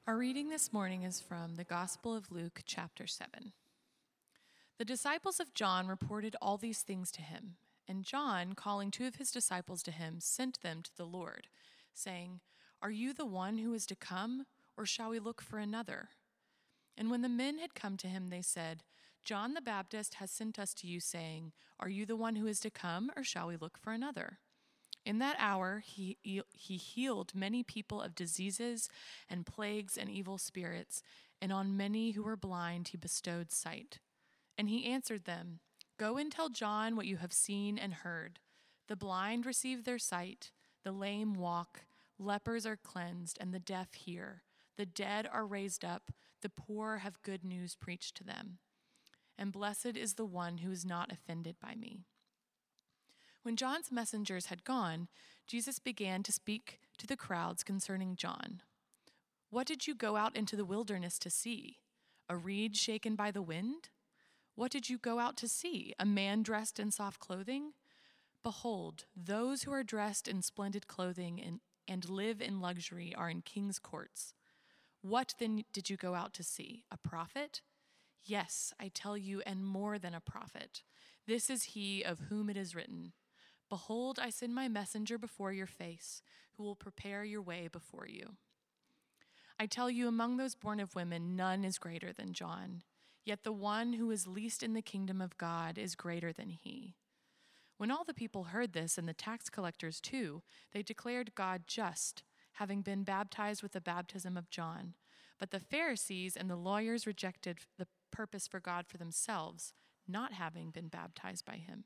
Our reading this morning is from the Gospel of Luke, chapter 7. The disciples of John reported all these things to him, and John, calling two of his disciples to him, sent them to the Lord, saying, "Are you the one who is to come, or shall we look for another?" And when the men had come to him, they said, "John the Baptist has sent us to you, saying, 'Are you the one who is to come, or shall we look for another?'" In that hour, he healed many people of diseases and plagues and evil spirits, and on many who were blind he bestowed sight. And he answered them, "Go and tell John what you have seen and heard. The blind receive their sight, the lame walk, lepers are cleansed, and the deaf hear. The dead are raised up, the poor have good news preached to them. And blessed is the one who is not offended by me." When John's messengers had gone, Jesus began to speak to the crowds concerning John. "What did you go out into the wilderness to see? A reed shaken by the wind? What did you go out to see? A man dressed in soft clothing? Behold, those who are dressed in splendid clothing and live in luxury are in king's courts. What then did you go out to see? A prophet? Yes, I tell you, and more than a prophet. This is he of whom it is written, 'Behold, I send my messenger before your face, who will prepare your way before you.' I tell you, among those born of women, none is greater than John. Yet the one who is least in the kingdom of God is greater than he." When all the people heard this, and the tax collectors too, they declared God just, having been baptized with the baptism of John. But the Pharisees and the lawyers rejected the purpose for God for themselves, not having been baptized by him.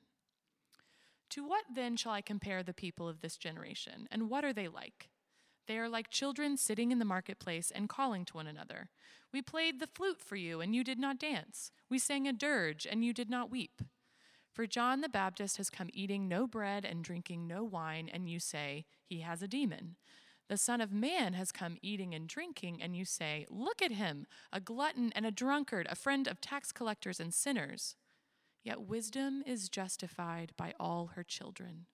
"To what then shall I compare the people of this generation, and what are they like? They are like children sitting in the marketplace and calling to one another. 'We played the flute for you, and you did not dance. We sang a dirge, and you did not weep.' For John the Baptist has come eating no bread and drinking no wine, and you say, 'He has a demon.' The Son of Man has come eating and drinking, and you say, 'Look at him, a glutton and a drunkard, a friend of tax collectors and sinners.' Yet wisdom is justified by all her children."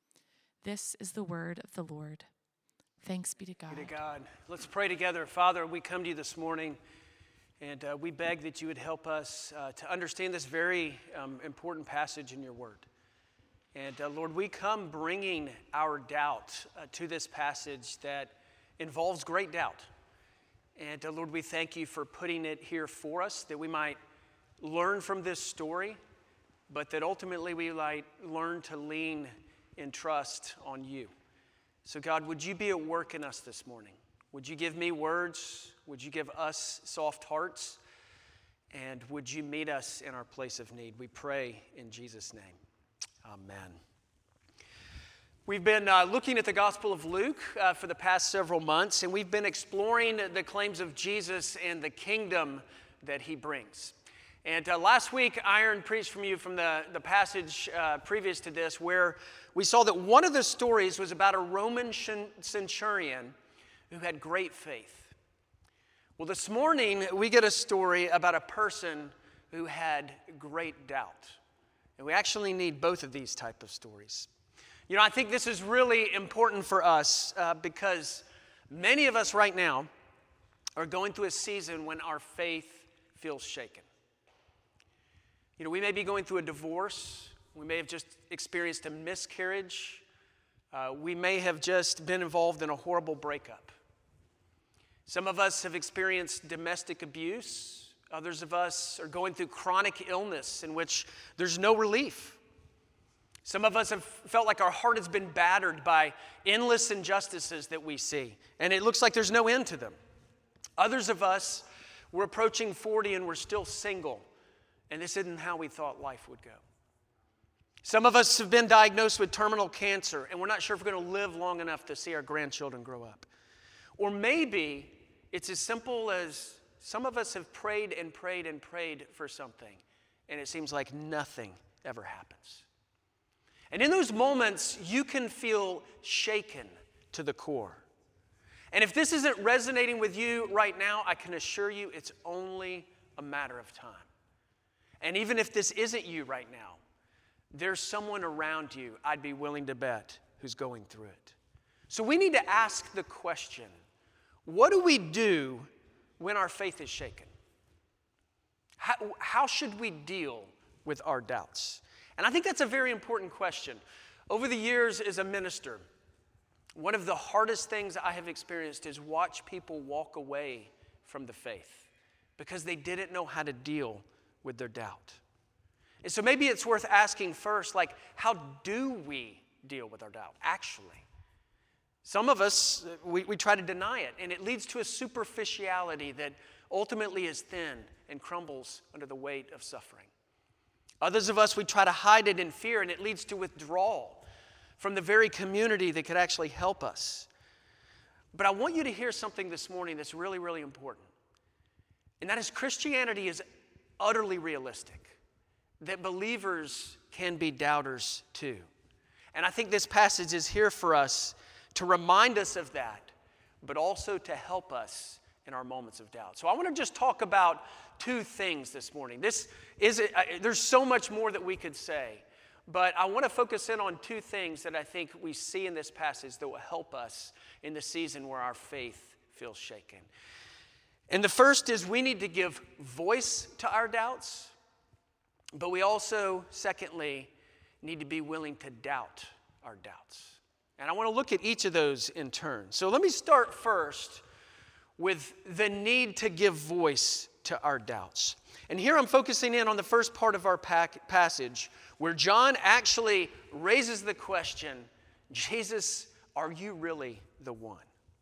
This is the word of the Lord. Thanks be to God. Be to God. Let's pray together. Father, we come to you this morning, and we beg that you would help us to understand this very important passage in your word. And Lord, we come bringing our doubt to this passage that involves great doubt. And Lord, we thank you for putting it here for us, that we might learn from this story, but that ultimately we might learn to lean in trust on you. So God, would you be at work in us this morning? Would you give me words? Would you give us soft hearts? And would you meet us in our place of need? We pray in Jesus' name. Amen. We've been looking at the Gospel of Luke for the past several months, and we've been exploring the claims of Jesus and the kingdom that he brings. And last week, Iron preached from the passage previous to this, where we saw that one of the stories was about a Roman centurion who had great faith. Well, this morning, we get a story about a person who had great doubt. And we actually need both of these type of stories. You know, I think this is really important for us because many of us right now are going through a season when our faith feels shaken. You know, we may be going through a divorce. We may have just experienced a miscarriage. We may have just been involved in a horrible breakup. Some of us have experienced domestic abuse. Others of us are going through chronic illness in which there's no relief. Some of us have felt like our heart has been battered by endless injustices that we see, and it looks like there's no end to them. Others of us, we're approaching 40 and we're still single. And this isn't how we thought life would go. Some of us have been diagnosed with terminal cancer, and we're not sure if we're going to live long enough to see our grandchildren grow up. Or maybe it's as simple as some of us have prayed and prayed and prayed for something, and it seems like nothing ever happens. And in those moments, you can feel shaken to the core. And if this isn't resonating with you right now, I can assure you it's only a matter of time. And even if this isn't you right now, there's someone around you, I'd be willing to bet, who's going through it. So we need to ask the question, what do we do when our faith is shaken? How should we deal with our doubts? And I think that's a very important question. Over the years as a minister, one of the hardest things I have experienced is watch people walk away from the faith because they didn't know how to deal with their doubt. And so maybe it's worth asking first, like, how do we deal with our doubt, actually? Some of us, we try to deny it, and it leads to a superficiality that ultimately is thin and crumbles under the weight of suffering. Others of us, we try to hide it in fear, and it leads to withdrawal from the very community that could actually help us. But I want you to hear something this morning that's really, really important. And that is Christianity is utterly realistic, that believers can be doubters too. And I think this passage is here for us to remind us of that, but also to help us in our moments of doubt. So I want to just talk about two things this morning. There's so much more that we could say, but I want to focus in on two things that I think we see in this passage that will help us in the season where our faith feels shaken. And the first is we need to give voice to our doubts, but we also, secondly, need to be willing to doubt our doubts. And I want to look at each of those in turn. So let me start first with the need to give voice to our doubts. And here I'm focusing in on the first part of our passage where John actually raises the question, Jesus, are you really the one?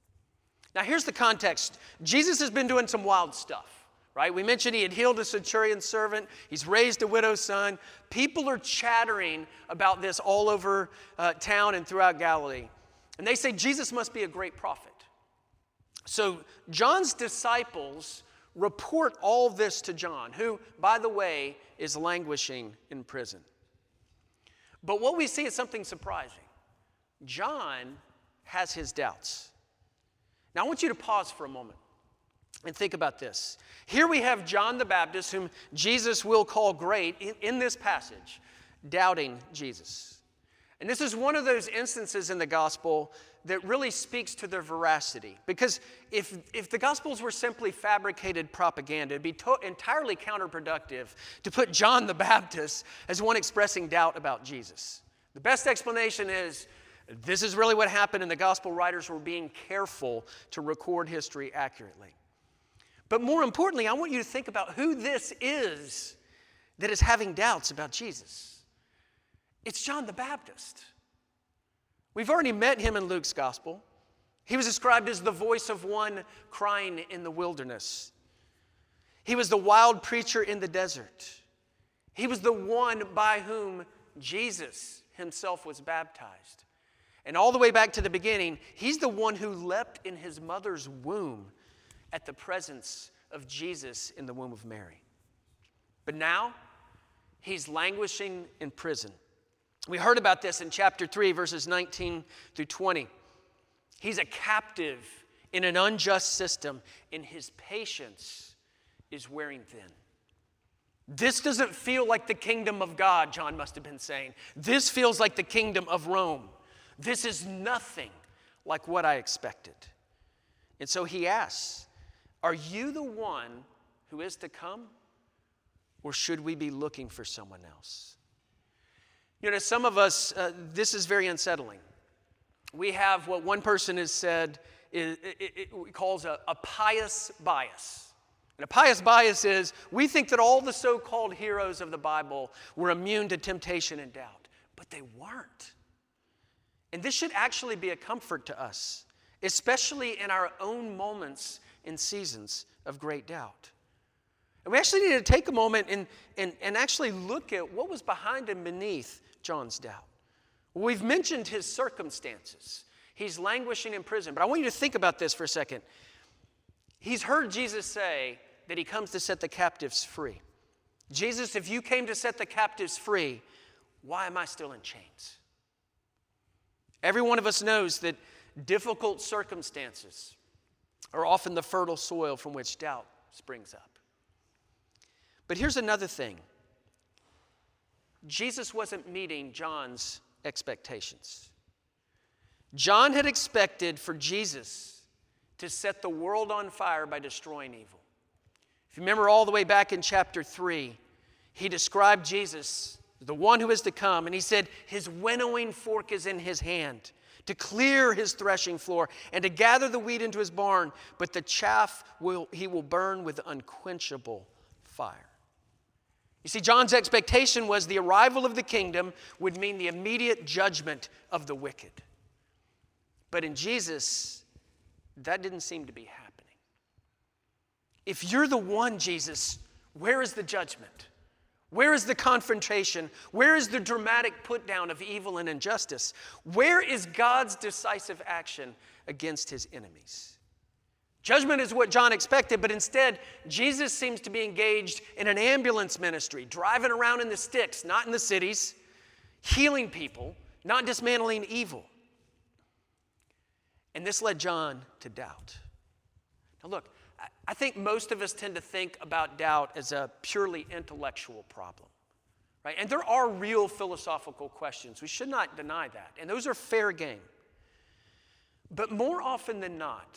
Now here's the context. Jesus has been doing some wild stuff, right? We mentioned he had healed a centurion's servant. He's raised a widow's son. People are chattering about this all over town and throughout Galilee. And they say Jesus must be a great prophet. So John's disciples report all this to John, who, by the way, is languishing in prison. But what we see is something surprising. John has his doubts. Now I want you to pause for a moment and think about this. Here we have John the Baptist, whom Jesus will call great in this passage, doubting Jesus. And this is one of those instances in the gospel that really speaks to their veracity. Because if the Gospels were simply fabricated propaganda, it'd be entirely counterproductive to put John the Baptist as one expressing doubt about Jesus. The best explanation is this is really what happened, and the Gospel writers were being careful to record history accurately. But more importantly, I want you to think about who this is that is having doubts about Jesus. It's John the Baptist. We've already met him in Luke's gospel. He was described as the voice of one crying in the wilderness. He was the wild preacher in the desert. He was the one by whom Jesus himself was baptized. And all the way back to the beginning, he's the one who leapt in his mother's womb at the presence of Jesus in the womb of Mary. But now, he's languishing in prison. We heard about this in chapter 3, verses 19 through 20. He's a captive in an unjust system, and his patience is wearing thin. This doesn't feel like the kingdom of God, John must have been saying. This feels like the kingdom of Rome. This is nothing like what I expected. And so he asks, are you the one who is to come, or should we be looking for someone else? You know, some of us, this is very unsettling. We have what one person has said calls a pious bias. And a pious bias is we think that all the so-called heroes of the Bible were immune to temptation and doubt, but they weren't. And this should actually be a comfort to us, especially in our own moments and seasons of great doubt. And we actually need to take a moment and actually look at what was behind and beneath John's doubt. Well, we've mentioned his circumstances. He's languishing in prison. But I want you to think about this for a second. He's heard Jesus say that he comes to set the captives free. Jesus, if you came to set the captives free, why am I still in chains? Every one of us knows that difficult circumstances are often the fertile soil from which doubt springs up. But here's another thing. Jesus wasn't meeting John's expectations. John had expected for Jesus to set the world on fire by destroying evil. If you remember all the way back in chapter 3, he described Jesus, the one who is to come, and he said, his winnowing fork is in his hand to clear his threshing floor and to gather the wheat into his barn, but the chaff he will burn with unquenchable fire. You see, John's expectation was the arrival of the kingdom would mean the immediate judgment of the wicked. But in Jesus, that didn't seem to be happening. If you're the one, Jesus, where is the judgment? Where is the confrontation? Where is the dramatic put down of evil and injustice? Where is God's decisive action against his enemies? Judgment is what John expected, but instead, Jesus seems to be engaged in an ambulance ministry, driving around in the sticks, not in the cities, healing people, not dismantling evil. And this led John to doubt. Now look, I think most of us tend to think about doubt as a purely intellectual problem, right? And there are real philosophical questions. We should not deny that, and those are fair game. But more often than not,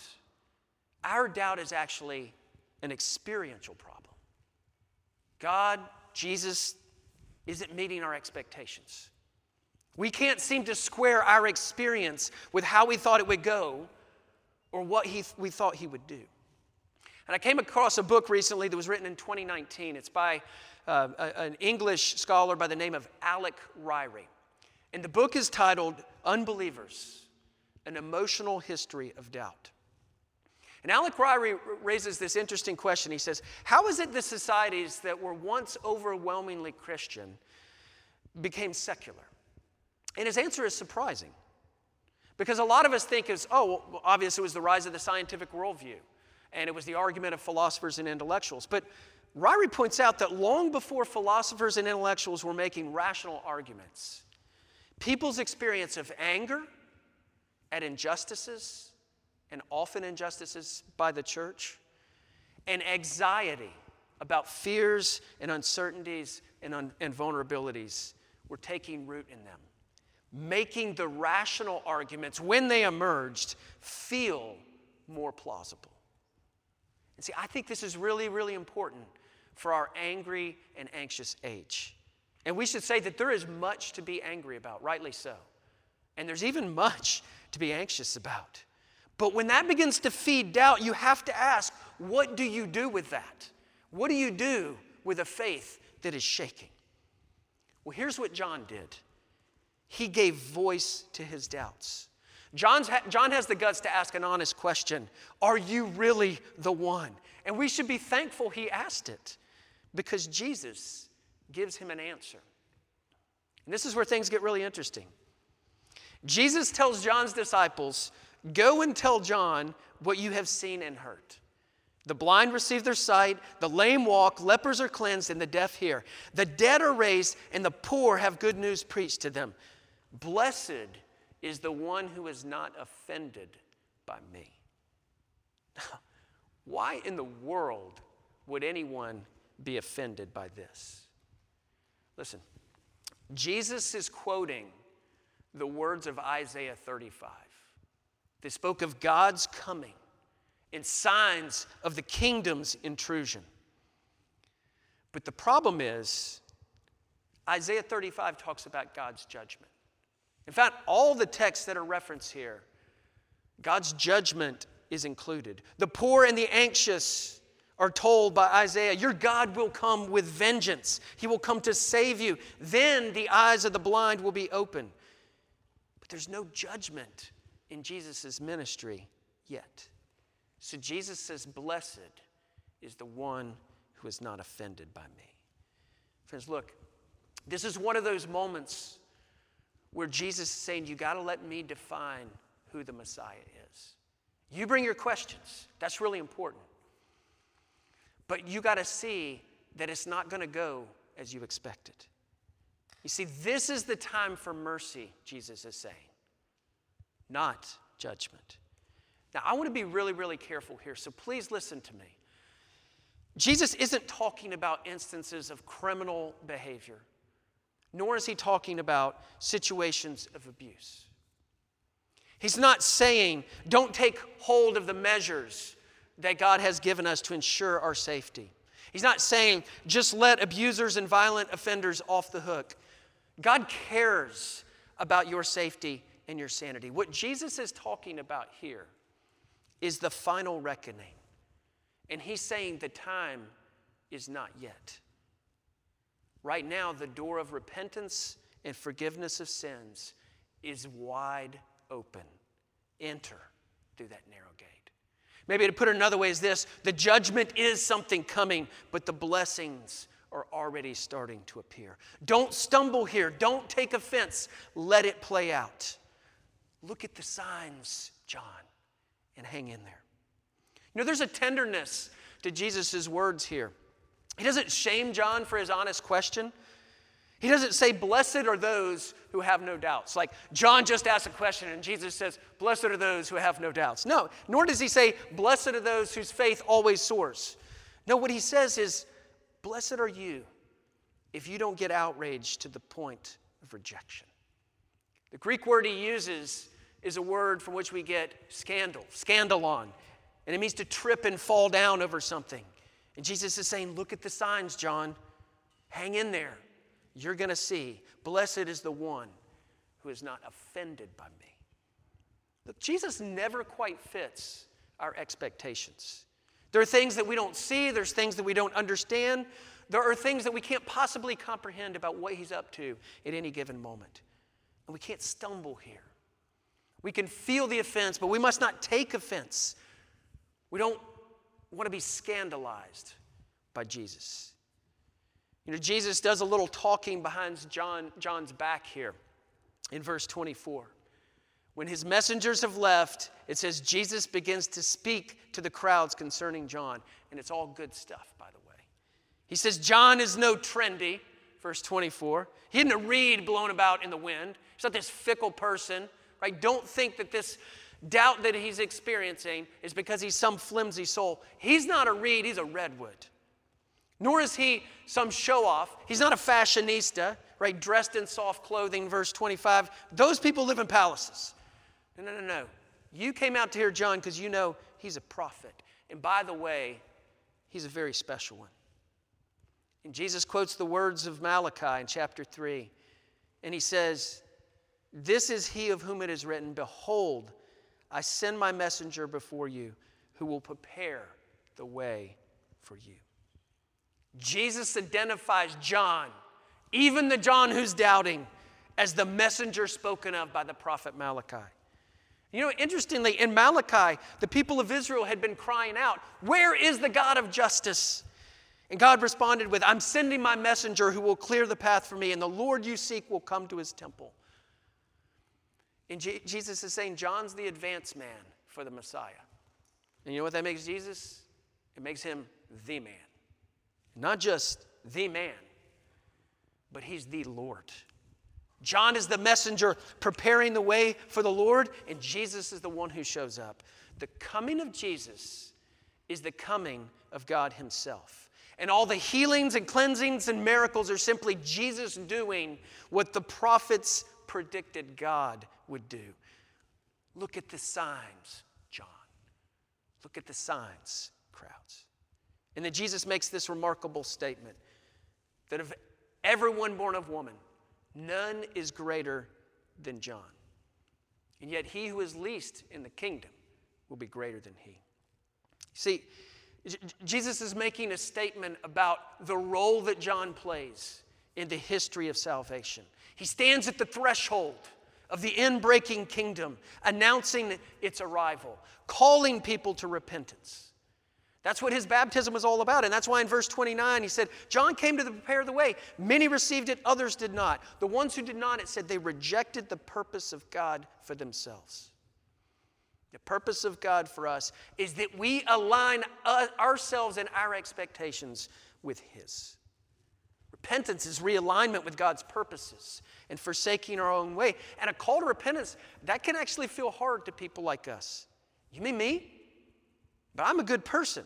our doubt is actually an experiential problem. God, Jesus, isn't meeting our expectations. We can't seem to square our experience with how we thought it would go or what we thought he would do. And I came across a book recently that was written in 2019. It's by an English scholar by the name of Alec Ryrie. And the book is titled Unbelievers, An Emotional History of Doubt. And Alec Ryrie raises this interesting question. He says, how is it the societies that were once overwhelmingly Christian became secular? And his answer is surprising. Because a lot of us think obviously it was the rise of the scientific worldview. And it was the argument of philosophers and intellectuals. But Ryrie points out that long before philosophers and intellectuals were making rational arguments, people's experience of anger at injustices, and often injustices by the church, and anxiety about fears and uncertainties and vulnerabilities were taking root in them, making the rational arguments, when they emerged, feel more plausible. And see, I think this is really, really important for our angry and anxious age. And we should say that there is much to be angry about, rightly so. And there's even much to be anxious about. But when that begins to feed doubt, you have to ask, what do you do with that? What do you do with a faith that is shaking? Well, here's what John did. He gave voice to his doubts. John has the guts to ask an honest question. Are you really the one? And we should be thankful he asked it, because Jesus gives him an answer. And this is where things get really interesting. Jesus tells John's disciples, go and tell John what you have seen and heard. The blind receive their sight, the lame walk, lepers are cleansed, and the deaf hear. The dead are raised, and the poor have good news preached to them. Blessed is the one who is not offended by me. Why in the world would anyone be offended by this? Listen, Jesus is quoting the words of Isaiah 35. They spoke of God's coming and signs of the kingdom's intrusion. But the problem is, Isaiah 35 talks about God's judgment. In fact, all the texts that are referenced here, God's judgment is included. The poor and the anxious are told by Isaiah, your God will come with vengeance. He will come to save you. Then the eyes of the blind will be open. But there's no judgment in Jesus' ministry yet. So Jesus says, blessed is the one who is not offended by me. Friends, look, this is one of those moments where Jesus is saying, you got to let me define who the Messiah is. You bring your questions. That's really important. But you got to see that it's not going to go as you expected. You see, this is the time for mercy, Jesus is saying, not judgment. Now, I want to be really, really careful here, so please listen to me. Jesus isn't talking about instances of criminal behavior, nor is he talking about situations of abuse. He's not saying, don't take hold of the measures that God has given us to ensure our safety. He's not saying, just let abusers and violent offenders off the hook. God cares about your safety and your sanity. What Jesus is talking about here is the final reckoning. And he's saying the time is not yet. Right now, the door of repentance and forgiveness of sins is wide open. Enter through that narrow gate. Maybe to put it another way is this: the judgment is something coming, but the blessings are already starting to appear. Don't stumble here. Don't take offense. Let it play out. Look at the signs, John, and hang in there. You know, there's a tenderness to Jesus' words here. He doesn't shame John for his honest question. He doesn't say, blessed are those who have no doubts. Like John just asked a question and Jesus says, blessed are those who have no doubts. No, nor does he say, blessed are those whose faith always soars. No, what he says is, blessed are you if you don't get outraged to the point of rejection. The Greek word he uses is a word from which we get scandal, scandalon. And it means to trip and fall down over something. And Jesus is saying, look at the signs, John. Hang in there. You're going to see. Blessed is the one who is not offended by me. Look, Jesus never quite fits our expectations. There are things that we don't see. There's things that we don't understand. There are things that we can't possibly comprehend about what he's up to at any given moment. And we can't stumble here. We can feel the offense, but we must not take offense. We don't want to be scandalized by Jesus. You know, Jesus does a little talking behind John's back here in verse 24. When his messengers have left, it says Jesus begins to speak to the crowds concerning John. And it's all good stuff, by the way. He says, John is no trendy, verse 24. He isn't a reed blown about in the wind. He's not this fickle person, right? Don't think that this doubt that he's experiencing is because he's some flimsy soul. He's not a reed, he's a redwood. Nor is he some show-off. He's not a fashionista, right? Dressed in soft clothing, verse 25. Those people live in palaces. No. You came out to hear John because you know he's a prophet. And by the way, he's a very special one. And Jesus quotes the words of Malachi in chapter 3. And he says, this is he of whom it is written, behold, I send my messenger before you who will prepare the way for you. Jesus identifies John, even the John who's doubting, as the messenger spoken of by the prophet Malachi. You know, interestingly, in Malachi, the people of Israel had been crying out, where is the God of justice? And God responded with, I'm sending my messenger who will clear the path for me, and the Lord you seek will come to his temple. And Jesus is saying John's the advance man for the Messiah. And you know what that makes Jesus? It makes him the man. Not just the man, but he's the Lord. John is the messenger preparing the way for the Lord, and Jesus is the one who shows up. The coming of Jesus is the coming of God himself. And all the healings and cleansings and miracles are simply Jesus doing what the prophets predicted God would do. Look at the signs, John. Look at the signs, crowds. And then Jesus makes this remarkable statement that of everyone born of woman, none is greater than John. And yet he who is least in the kingdom will be greater than he. See, Jesus is making a statement about the role that John plays in the history of salvation. He stands at the threshold of the end-breaking kingdom, announcing its arrival, calling people to repentance. That's what his baptism was all about. And that's why in verse 29 he said, John came to prepare the way. Many received it, others did not. The ones who did not, it said, they rejected the purpose of God for themselves. The purpose of God for us is that we align ourselves and our expectations with his. Repentance is realignment with God's purposes and forsaking our own way. And a call to repentance, that can actually feel hard to people like us. You mean me? But I'm a good person.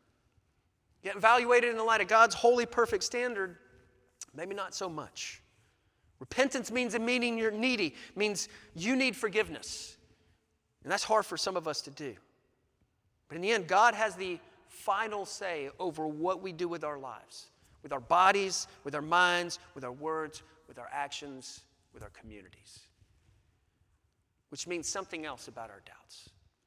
Yet evaluated in the light of God's holy, perfect standard, maybe not so much. Repentance means admitting you're needy, means you need forgiveness. And that's hard for some of us to do. But in the end, God has the final say over what we do with our lives, with our bodies, with our minds, with our words, with our actions, with our communities. Which means something else about our doubts.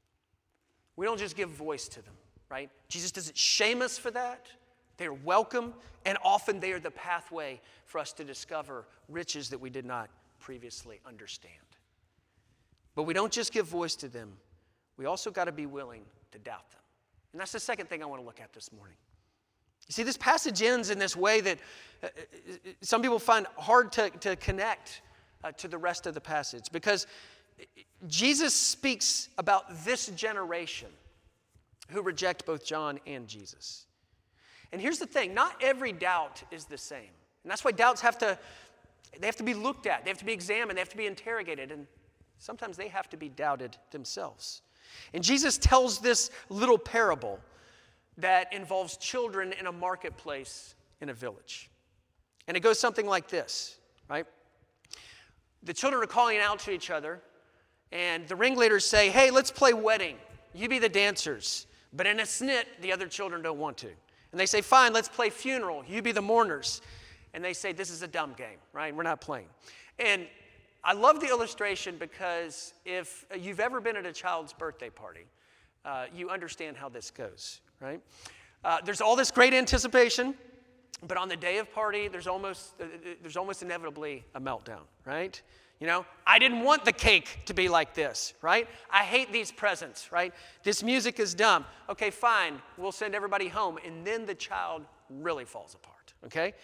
We don't just give voice to them, right? Jesus doesn't shame us for that. They are welcome, and often they are the pathway for us to discover riches that we did not previously understand. But we don't just give voice to them. We also got to be willing to doubt them. And that's the second thing I want to look at this morning. You see, this passage ends in this way that some people find hard to connect to the rest of the passage, because Jesus speaks about this generation who reject both John and Jesus. And here's the thing, not every doubt is the same. And that's why doubts have to be looked at, they have to be examined, they have to be interrogated, and sometimes they have to be doubted themselves. And Jesus tells this little parable that involves children in a marketplace in a village. And it goes something like this, right? The children are calling out to each other, and the ringleaders say, hey, let's play wedding. You be the dancers. But in a snit, the other children don't want to. And they say, fine, let's play funeral. You be the mourners. And they say, this is a dumb game, right? We're not playing. And I love the illustration because if you've ever been at a child's birthday party, you understand how this goes, right? There's all this great anticipation, but on the day of party, there's almost inevitably a meltdown, right? You know, I didn't want the cake to be like this, right? I hate these presents, right? This music is dumb. Okay, fine, we'll send everybody home. And then the child really falls apart, okay?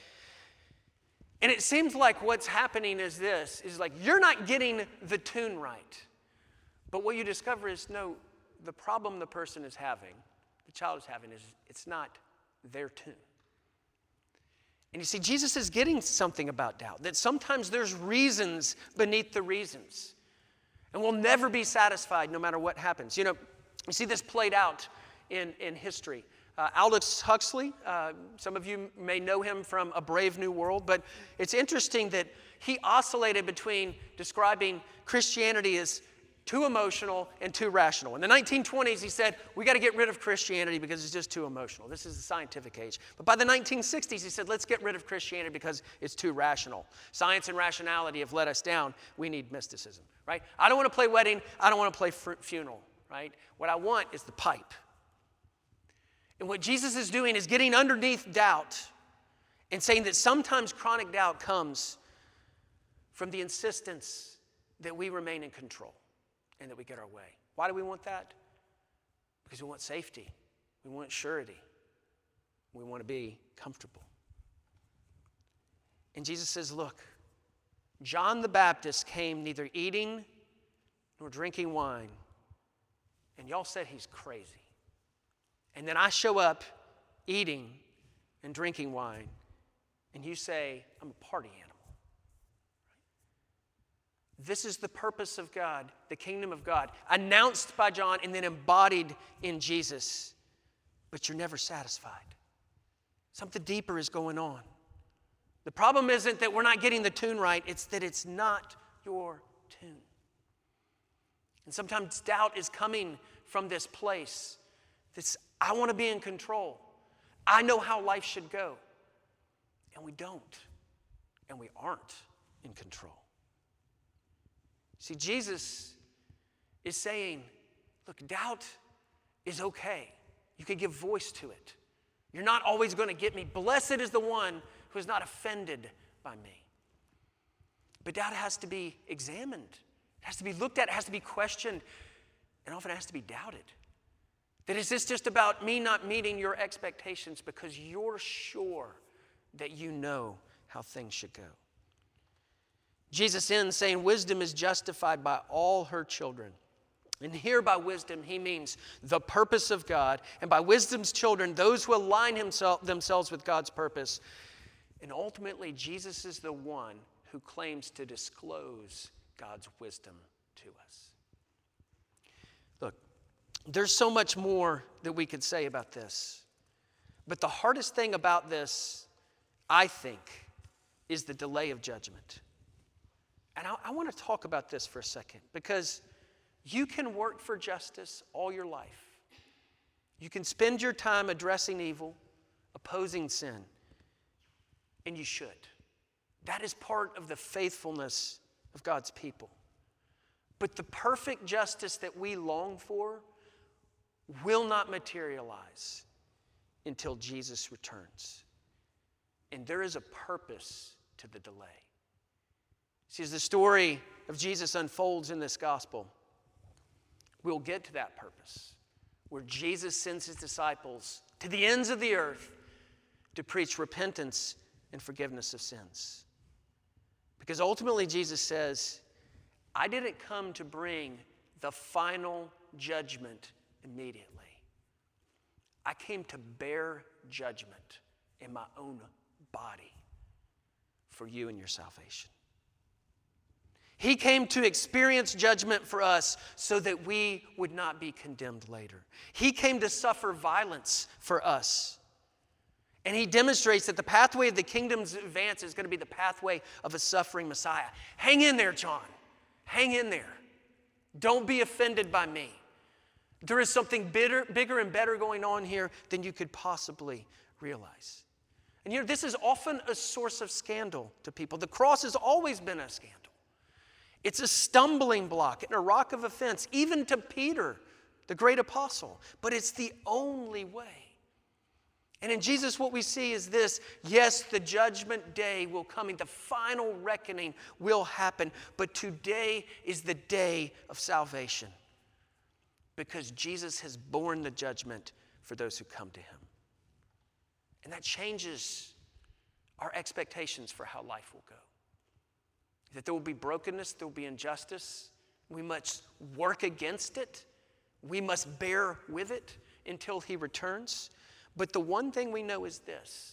And it seems like what's happening is like you're not getting the tune right. But what you discover is, no, the problem the person is having, the child is having, is it's not their tune. And you see, Jesus is getting something about doubt, that sometimes there's reasons beneath the reasons. And we'll never be satisfied no matter what happens. You know, you see this played out in history. Aldous Huxley, some of you may know him from A Brave New World, but it's interesting that he oscillated between describing Christianity as too emotional and too rational. In the 1920s, he said, we got to get rid of Christianity because it's just too emotional. This is the scientific age. But by the 1960s, he said, let's get rid of Christianity because it's too rational. Science and rationality have let us down. We need mysticism, right? I don't want to play wedding. I don't want to play funeral, right? What I want is the pipe. And what Jesus is doing is getting underneath doubt and saying that sometimes chronic doubt comes from the insistence that we remain in control and that we get our way. Why do we want that? Because we want safety. We want surety. We want to be comfortable. And Jesus says, look, John the Baptist came neither eating nor drinking wine, and y'all said he's crazy. And then I show up eating and drinking wine, and you say, I'm a party animal. This is the purpose of God, the kingdom of God, announced by John and then embodied in Jesus. But you're never satisfied. Something deeper is going on. The problem isn't that we're not getting the tune right, it's that it's not your tune. And sometimes doubt is coming from this place. This, I want to be in control. I know how life should go. And we don't. And we aren't in control. See, Jesus is saying, look, doubt is okay. You can give voice to it. You're not always going to get me. Blessed is the one who is not offended by me. But doubt has to be examined. It has to be looked at. It has to be questioned. And often it has to be doubted. That is this just about me not meeting your expectations because you're sure that you know how things should go. Jesus ends saying wisdom is justified by all her children. And here by wisdom, he means the purpose of God. And by wisdom's children, those who align themselves with God's purpose. And ultimately, Jesus is the one who claims to disclose God's wisdom to us. Look, there's so much more that we could say about this. But the hardest thing about this, I think, is the delay of judgment. And I want to talk about this for a second because You can work for justice all your life. You can spend your time addressing evil, opposing sin, and you should. That is part of the faithfulness of God's people. But the perfect justice that we long for will not materialize until Jesus returns. And there is a purpose to the delay. See, as the story of Jesus unfolds in this gospel, we'll get to that purpose, where Jesus sends his disciples to the ends of the earth to preach repentance and forgiveness of sins. Because ultimately Jesus says, I didn't come to bring the final judgment immediately. I came to bear judgment in my own body for you and your salvation. He came to experience judgment for us so that we would not be condemned later. He came to suffer violence for us. And he demonstrates that the pathway of the kingdom's advance is going to be the pathway of a suffering Messiah. Hang in there, John. Hang in there. Don't be offended by me. There is something bigger and better going on here than you could possibly realize. And this is often a source of scandal to people. The cross has always been a scandal. It's a stumbling block and a rock of offense, even to Peter, the great apostle. But it's the only way. And in Jesus, what we see is this. Yes, the judgment day will come. The final reckoning will happen. But today is the day of salvation, because Jesus has borne the judgment for those who come to him. And that changes our expectations for how life will go. That there will be brokenness, there will be injustice. We must work against it. We must bear with it until he returns. But the one thing we know is this,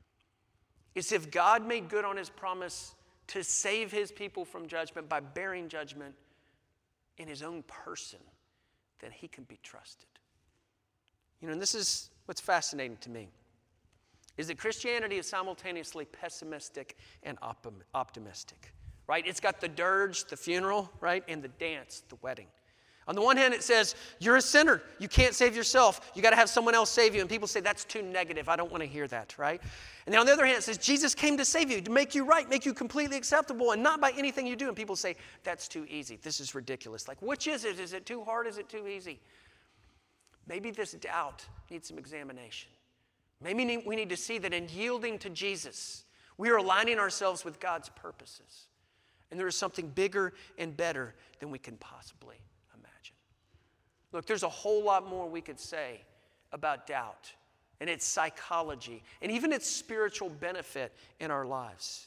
is if God made good on his promise to save his people from judgment by bearing judgment in his own person, then he can be trusted. And this is what's fascinating to me, is that Christianity is simultaneously pessimistic and optimistic. Right? It's got the dirge, the funeral, right? And the dance, the wedding. On the one hand, it says, you're a sinner. You can't save yourself. You got to have someone else save you. And people say, that's too negative. I don't want to hear that, right? And then on the other hand, it says, Jesus came to save you, to make you right, make you completely acceptable, and not by anything you do. And people say, that's too easy. This is ridiculous. Like, which is it? Is it too hard? Is it too easy? Maybe this doubt needs some examination. Maybe we need to see that in yielding to Jesus, we are aligning ourselves with God's purposes. And there is something bigger and better than we can possibly imagine. Look, there's a whole lot more we could say about doubt and its psychology and even its spiritual benefit in our lives.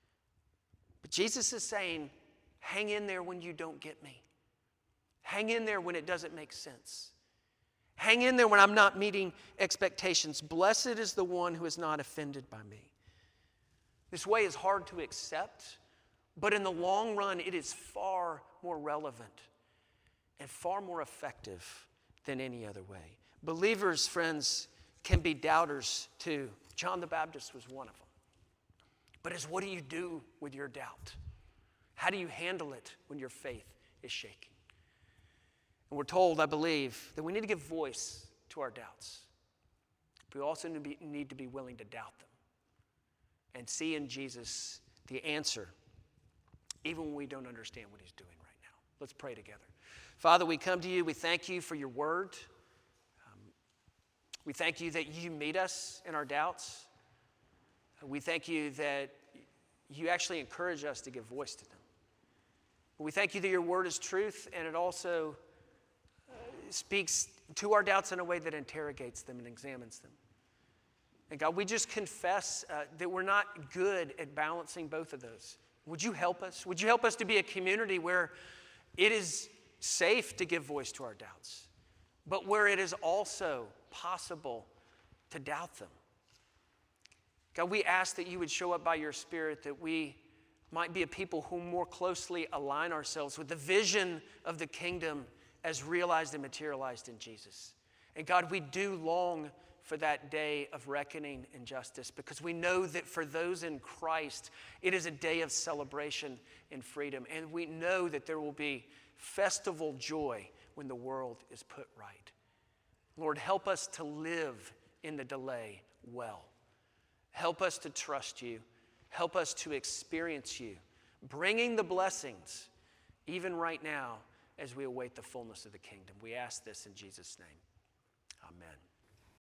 But Jesus is saying, hang in there when you don't get me. Hang in there when it doesn't make sense. Hang in there when I'm not meeting expectations. Blessed is the one who is not offended by me. This way is hard to accept, but in the long run, it is far more relevant and far more effective than any other way. Believers, friends, can be doubters too. John the Baptist was one of them. But it's what do you do with your doubt? How do you handle it when your faith is shaking? And we're told, I believe, that we need to give voice to our doubts. But we also need to be willing to doubt them and see in Jesus the answer, even when we don't understand what he's doing right now. Let's pray together. Father, we come to you. We thank you for your word. We thank you that you meet us in our doubts. We thank you that you actually encourage us to give voice to them. We thank you that your word is truth, and it also speaks to our doubts in a way that interrogates them and examines them. And God, we just confess that we're not good at balancing both of those. Would you help us? Would you help us to be a community where it is safe to give voice to our doubts, but where it is also possible to doubt them? God, we ask that you would show up by your Spirit, that we might be a people who more closely align ourselves with the vision of the kingdom as realized and materialized in Jesus. And God, we do long for that day of reckoning and justice, because we know that for those in Christ, it is a day of celebration and freedom. And we know that there will be festival joy when the world is put right. Lord, help us to live in the delay well. Help us to trust you. Help us to experience you, bringing the blessings even right now as we await the fullness of the kingdom. We ask this in Jesus' name. Amen.